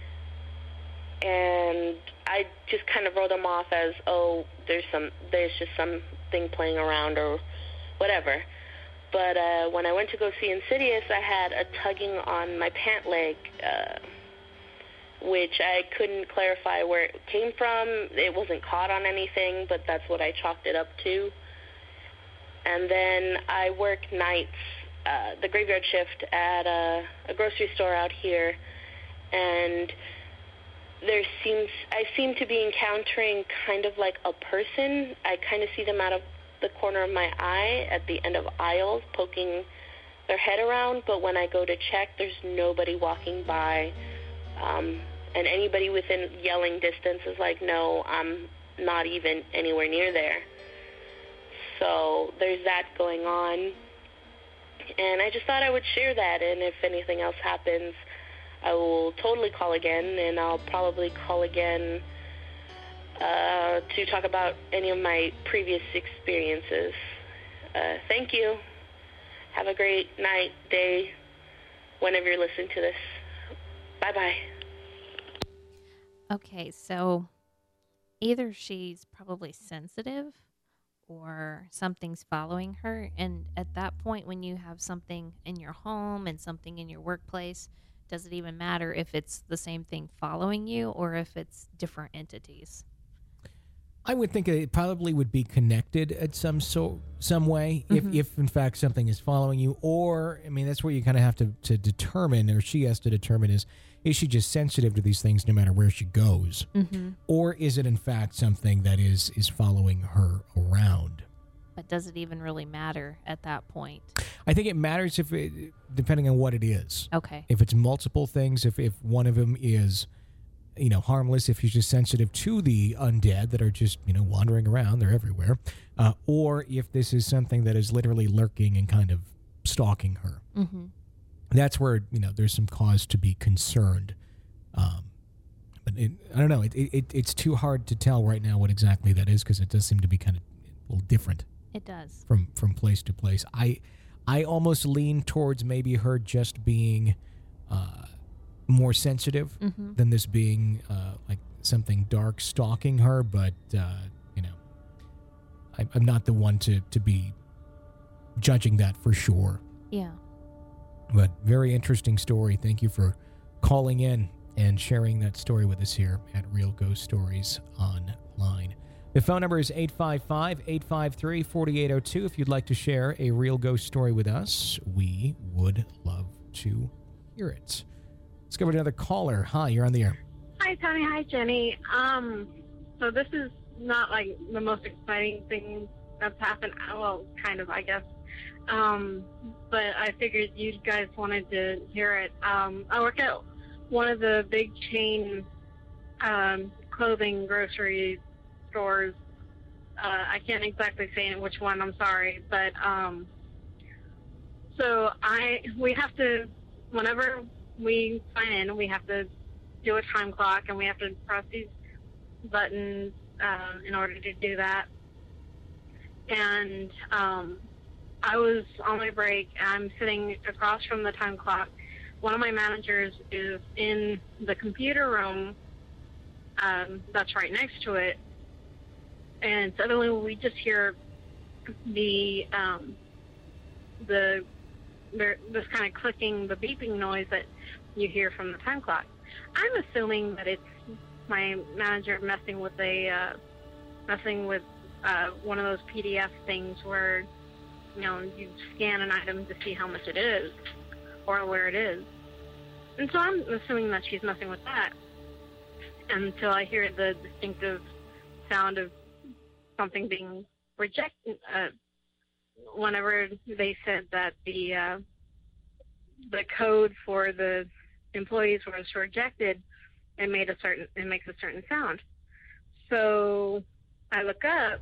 and I just kind of wrote them off as, oh, there's some, there's just something playing around or whatever. But uh, when I went to go see Insidious, I had a tugging on my pant leg, uh, which I couldn't clarify where it came from. It wasn't caught on anything, but that's what I chalked it up to. And then I work nights, uh, the graveyard shift at a, a grocery store out here, and there seems, I seem to be encountering kind of like a person. I kind of see them out of the corner of my eye at the end of aisles poking their head around, but when I go to check, there's nobody walking by. Um, and anybody within yelling distance is like, no, I'm not even anywhere near there. So there's that going on. And I just thought I would share that, and if anything else happens, I will totally call again, and I'll probably call again uh, to talk about any of my previous experiences. Uh, thank you. Have a great night, day, whenever you're listening to this. Bye-bye. Okay, so either she's probably sensitive or something's following her. And at that point, when you have something in your home and something in your workplace, does it even matter if it's the same thing following you or if it's different entities? I would think it probably would be connected at some so some way, if, Mhm. if in fact something is following you. Or, I mean, that's where you kind of have to, to determine, or she has to determine, is is she just sensitive to these things no matter where she goes? Mm-hmm. Or is it in fact something that is, is following her around? But does it even really matter at that point? I think it matters if it, depending on what it is. Okay. If it's multiple things, if, if one of them is, you know, harmless, if she's just sensitive to the undead that are just, you know, wandering around, they're everywhere, uh, or if this is something that is literally lurking and kind of stalking her. Mm-hmm. That's where, you know, there's some cause to be concerned. Um, but it, I don't know, it, it it's too hard to tell right now what exactly that is, because it does seem to be kind of a little different. It does. From from place to place. I I almost lean towards maybe her just being uh, more sensitive Mhm. than this being uh, like something dark stalking her. But uh, you know, I, I'm not the one to to be judging that for sure. Yeah. But very interesting story. Thank you for calling in and sharing that story with us here at Real Ghost Stories Online. The phone number is eight five five, eight five three, four eight zero two. If you'd like to share a real ghost story with us, we would love to hear it. Let's go with another caller. Hi, you're on the air. Hi, Tony. Hi, Jenny. Um, so this is not like the most exciting thing that's happened. Well, kind of, I guess. Um, but I figured you guys wanted to hear it. Um, I work at one of the big chain um, clothing grocery stores. Uh, I can't exactly say which one, I'm sorry, but um, so I we have to, whenever we sign in, we have to do a time clock, and we have to press these buttons uh, in order to do that. And um, I was on my break, and I'm sitting across from the time clock. One of my managers is in the computer room um, that's right next to it, and suddenly we just hear the um, the there, this kind of clicking, the beeping noise that you hear from the time clock. I'm assuming that it's my manager messing with a uh, messing with uh, one of those P D F things where, you know, you scan an item to see how much it is or where it is. And so I'm assuming that she's messing with that until I hear the distinctive sound of something being rejected. Uh, whenever they said that the uh, the code for the employees was rejected, it made a certain it makes a certain sound. So I look up,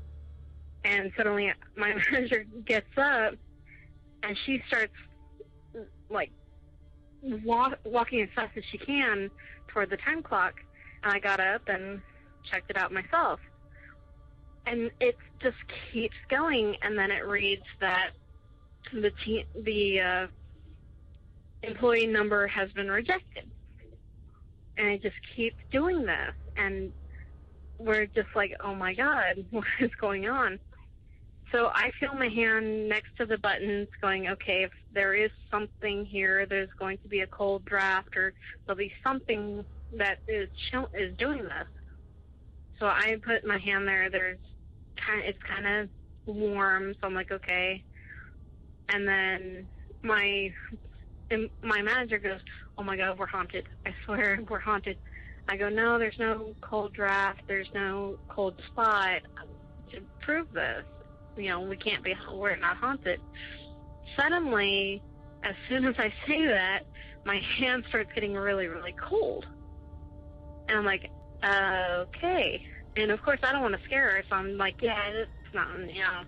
and suddenly my manager gets up, and she starts like walk, walking as fast as she can toward the time clock. And I got up and checked it out myself, and it just keeps going. And then it reads that the te- the uh, employee number has been rejected, and it just keeps doing this. And we're just like, oh my God, what is going on? So I feel my hand next to the buttons going, okay, if there is something here, there's going to be a cold draft, or there'll be something that is is doing this. So I put my hand there. There's kind of, it's kind of warm, so I'm like, okay. And then my my manager goes, oh my God, we're haunted. I swear we're haunted. I go, no, there's no cold draft. There's no cold spot to prove this. You know, we can't be, we're not haunted. Suddenly, as soon as I say that, my hand starts getting really, really cold. And I'm like, uh, okay. And of course, I don't want to scare her, so I'm like, yeah, it's not, you know.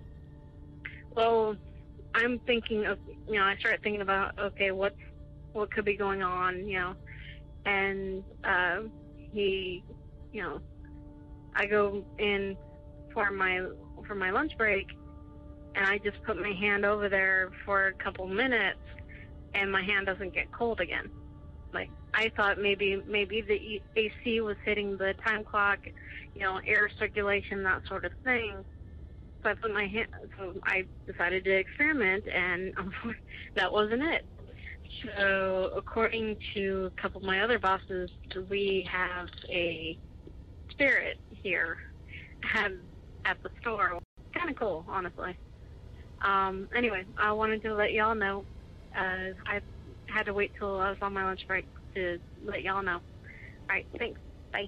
Well, I'm thinking of, you know, I start thinking about, okay, what's, what could be going on, you know. And uh, he, you know, I go in for my for my lunch break, and I just put my hand over there for a couple minutes, and my hand doesn't get cold again. Like, I thought maybe maybe the A C was hitting the time clock, you know, air circulation, that sort of thing. So I put my hand. So I decided to experiment, and um, that wasn't it. So, according to a couple of my other bosses, we have a spirit here at, at the store. Kind of cool, honestly. Um, anyway, I wanted to let y'all know. Uh, I had to wait till I was on my lunch break to let y'all know. All right, thanks. Bye.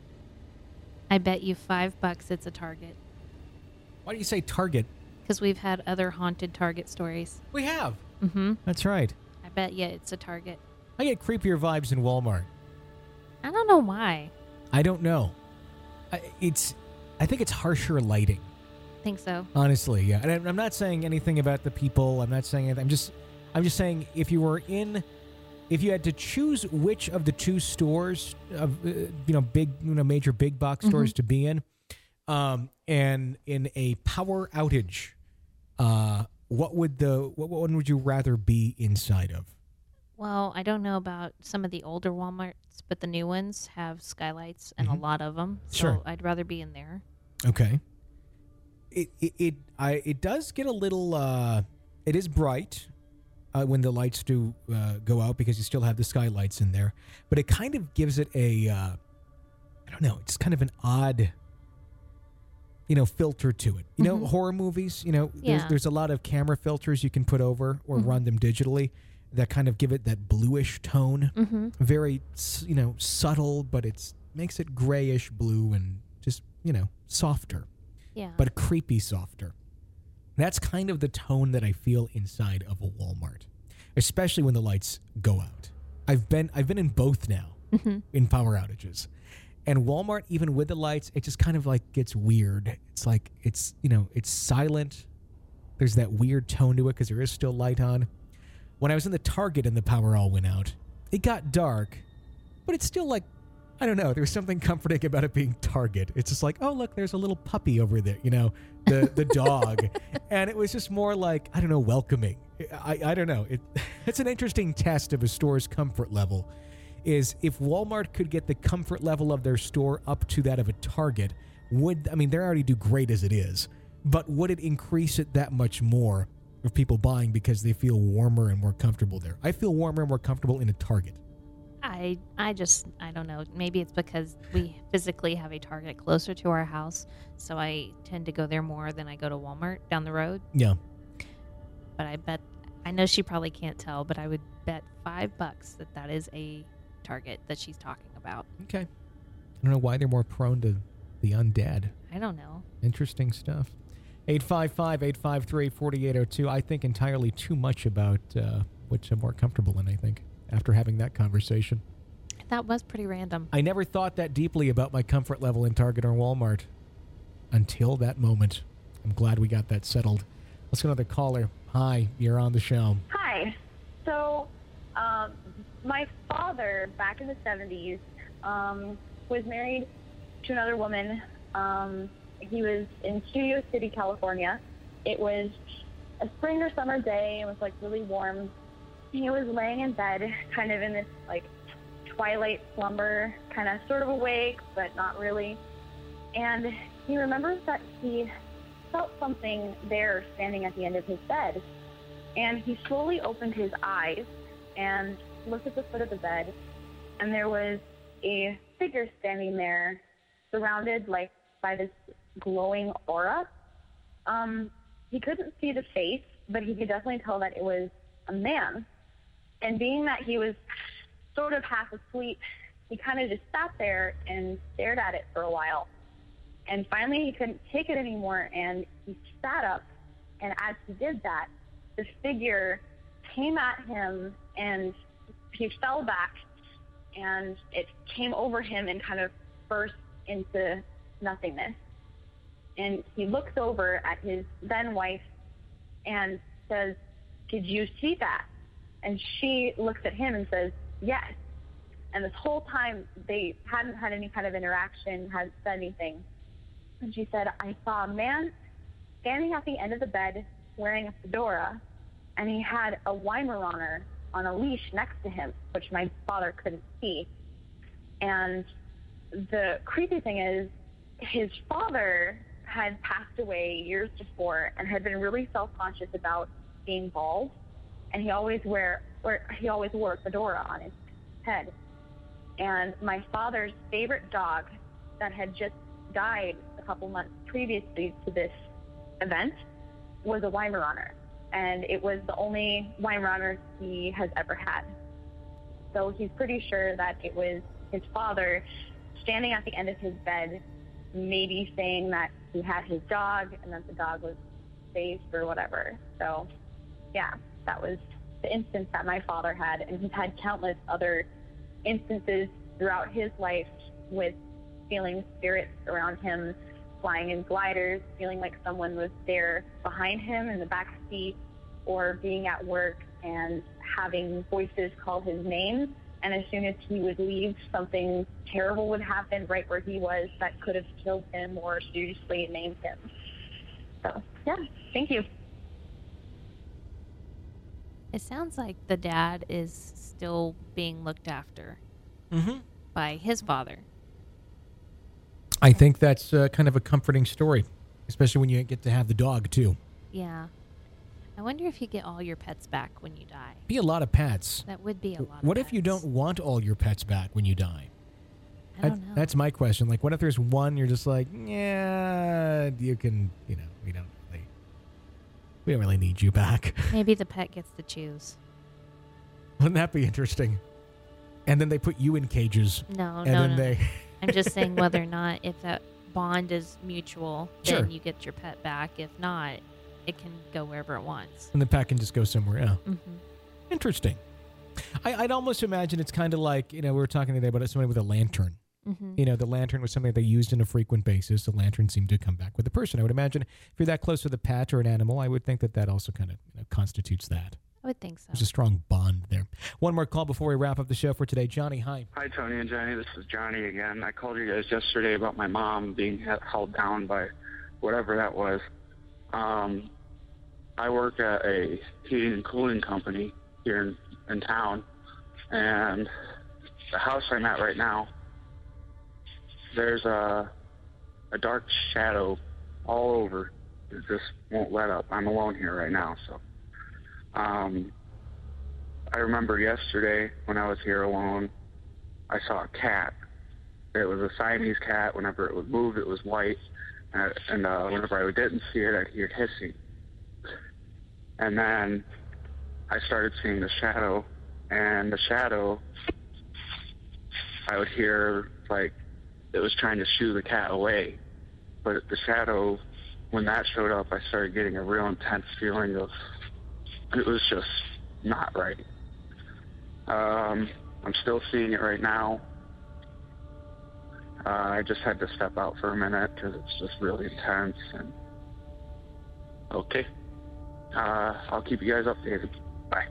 I bet you five bucks it's a Target. Why do you say Target? Because we've had other haunted Target stories. We have. Mm-hmm. That's right. I bet you it's a Target. I get creepier vibes in Walmart. I don't know why. I don't know. I, it's, I think it's harsher lighting. Think so. Honestly, yeah. And I'm not saying anything about the people. I'm not saying anything. I'm just, I'm just saying if you were in, if you had to choose which of the two stores, of uh, you know, big, you know, major big box stores mm-hmm. to be in, um, and in a power outage, uh, what would the, what one would you rather be inside of? Well, I don't know about some of the older Walmarts, but the new ones have skylights and mm-hmm. a lot of them. So sure. I'd rather be in there. Okay. It it it, I, it does get a little. Uh, it is bright uh, when the lights do uh, go out because you still have the skylights in there, but it kind of gives it a. Uh, I don't know. It's kind of an odd, you know, filter to it. You know, mm-hmm. horror movies. You know, yeah. there's there's a lot of camera filters you can put over or mm-hmm. run them digitally that kind of give it that bluish tone. Mm-hmm. Very, you know, subtle, but it's makes it grayish blue and just you know softer. Yeah. But creepy softer. That's kind of the tone that I feel inside of a Walmart, especially when the lights go out. I've been I've been in both now mm-hmm. in power outages. And Walmart, even with the lights, it just kind of like gets weird. It's like it's, you know, it's silent. There's that weird tone to it because there is still light on. When I was in the Target and the power all went out, it got dark, but it's still like I don't know. There was something comforting about it being Target. It's just like, oh, look, there's a little puppy over there, you know, the the dog. And it was just more like, I don't know, welcoming. I, I don't know. It, it's an interesting test of a store's comfort level is if Walmart could get the comfort level of their store up to that of a Target, would, I mean, they already do great as it is, but would it increase it that much more of people buying because they feel warmer and more comfortable there? I feel warmer and more comfortable in a Target. I I just, I don't know. Maybe it's because we physically have a Target closer to our house, so I tend to go there more than I go to Walmart down the road. Yeah. But I bet, I know she probably can't tell, but I would bet five bucks that that is a Target that she's talking about. Okay. I don't know why they're more prone to the undead. I don't know. Interesting stuff. eight five five, eight five three, four eight zero two. I think entirely too much about uh, which I'm more comfortable in, I think. After having that conversation. That was pretty random. I never thought that deeply about my comfort level in Target or Walmart until that moment. I'm glad we got that settled. Let's go to another caller. Hi, you're on the show. Hi. So, um, my father, back in the seventies, um, was married to another woman. Um, he was in Studio City, California. It was a spring or summer day. It was, like, really warm. He was laying in bed, kind of in this, like, twilight slumber, kind of sort of awake, but not really. And he remembers that he felt something there standing at the end of his bed. And he slowly opened his eyes and looked at the foot of the bed, and there was a figure standing there, surrounded, like, by this glowing aura. Um, he couldn't see the face, but he could definitely tell that it was a man. And being that he was sort of half asleep, he kind of just sat there and stared at it for a while. And finally he couldn't take it anymore, and he sat up. And as he did that, the figure came at him, and he fell back, and it came over him and kind of burst into nothingness. And he looks over at his then wife and says, "Did you see that?" And she looks at him and says, "Yes." And this whole time, they hadn't had any kind of interaction, hadn't said anything. And she said, "I saw a man standing at the end of the bed wearing a fedora, and he had a Weimaraner on a leash next to him, which my father couldn't see." And the creepy thing is, his father had passed away years before and had been really self-conscious about being bald. and he always wear or he always wore a fedora on his head. And my father's favorite dog that had just died a couple months previously to this event was a Weimaraner, and it was the only Weimaraner he has ever had. So he's pretty sure that it was his father standing at the end of his bed, maybe saying that he had his dog and that the dog was safe or whatever. So, yeah, that was the instance that my father had, and he's had countless other instances throughout his life with feeling spirits around him, flying in gliders, feeling like someone was there behind him in the back seat, or being at work and having voices call his name. And as soon as he would leave, something terrible would happen right where he was that could have killed him or seriously maimed him. So, yeah, thank you. It sounds like the dad is still being looked after Mm-hmm. by his father. I think that's uh, kind of a comforting story, especially when you get to have the dog, too. Yeah. I wonder if you get all your pets back when you die. Be a lot of pets. That would be a lot What of if you don't want all your pets back when you die? I That- don't know. That's my question. Like, what if there's one you're just like, yeah, you can, you know, we don't really, we don't really need you back. Maybe the pet gets to choose. Wouldn't that be interesting? And then they put you in cages. No, and no, then no. they I'm just saying whether or not, if that bond is mutual, Sure. then you get your pet back. If not, it can go wherever it wants. and the pet can just go somewhere else. hmm Interesting. I, I'd almost imagine it's kind of like, you know, we were talking today about somebody with a lantern. hmm You know, the lantern was something they used on a frequent basis. The lantern seemed to come back with the person. I would imagine if you're that close with a pet or an animal, I would think that that also kind of you know, constitutes that. I would think so. There's a strong bond there. One more call before we wrap up the show for today. Johnny, hi. Hi, Tony and Jenny. This is Johnny again. I called you guys yesterday about my mom being he- held down by whatever that was. Um, I work at a heating and cooling company here in, in town, and the house I'm at right now, there's a, a dark shadow all over. It just won't let up. I'm alone here right now, so... Um, I remember yesterday when I was here alone, I saw a cat. It was a Siamese cat. Whenever it would move, it was white. And, and uh, whenever I didn't see it, I'd hear hissing. And then I started seeing the shadow. And the shadow, I would hear, like, it was trying to shoo the cat away. But the shadow, when that showed up, I started getting a real intense feeling of... It was just not right. Um, I'm still seeing it right now. Uh, I just had to step out for a minute because it's just really intense. And okay, uh, I'll keep you guys updated. Bye.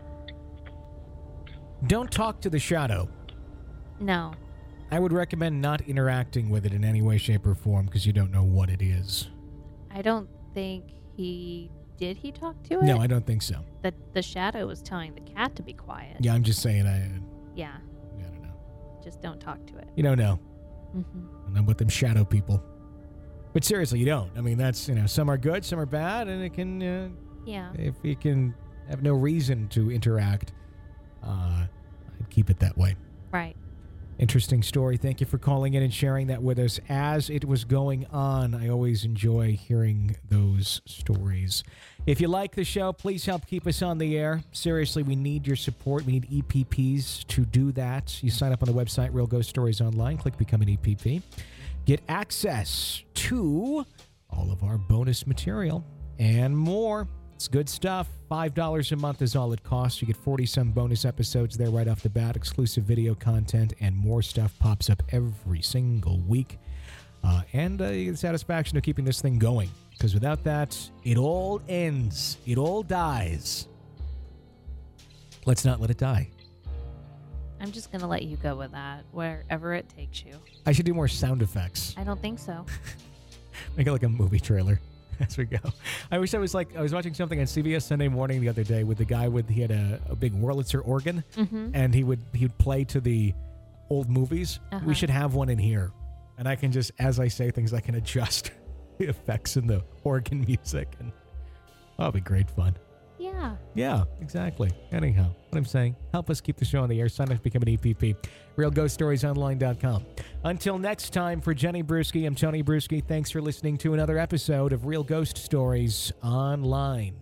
Don't talk to the shadow. No. I would recommend not interacting with it in any way, shape, or form because you don't know what it is. I don't think he... Did he talk to it? No, I don't think so. The, the shadow was telling the cat to be quiet. Yeah, I'm just saying I... Yeah. I don't know. Just don't talk to it. You don't know. Mm-hmm. And I'm with them shadow people. But seriously, you don't. I mean, that's, you know, some are good, some are bad, and it can... Uh, Yeah. If you can have no reason to interact, uh, I'd keep it that way. Right. Interesting story. Thank you for calling in and sharing that with us. As it was going on, I always enjoy hearing those stories. If you like the show, please help keep us on the air. Seriously, we need your support. We need E P Ps to do that. You sign up on the website, Real Ghost Stories Online. Click Become an E P P. Get access to all of our bonus material and more. It's good stuff. five dollars a month is all it costs. You get forty-some bonus episodes there right off the bat, exclusive video content, and more stuff pops up every single week. Uh, and uh, you get the satisfaction of keeping this thing going. Because without that, it all ends. It all dies. Let's not let it die. I'm just going to let you go with that, wherever it takes you. I should do more sound effects. I don't think so. Make it like a movie trailer. As we go. I wish I was like, I was watching something on C B S Sunday Morning the other day with the guy with, he had a, a big Wurlitzer organ, mm-hmm. and he would he would play to the old movies. Uh-huh. We should have one in here. And I can just, as I say things, I can adjust the effects in the organ music. And that'll be great fun. Yeah. Yeah, exactly. Anyhow, what I'm saying, help us keep the show on the air. Sign up to become an E P P. real ghost stories online dot com. Until next time, for Jenny Brewski, I'm Tony Brewski. Thanks for listening to another episode of Real Ghost Stories Online.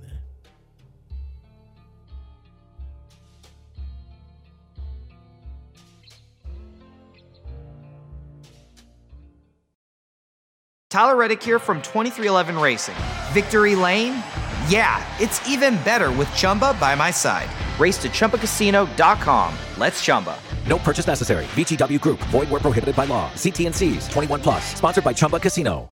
Tyler Reddick here from twenty-three eleven Racing. Victory Lane? Yeah, it's even better with Chumba by my side. Race to Chumba Casino dot com. Let's Chumba. No purchase necessary. V G W Group. Void where prohibited by law. See T and C's. twenty-one plus. Sponsored by Chumba Casino.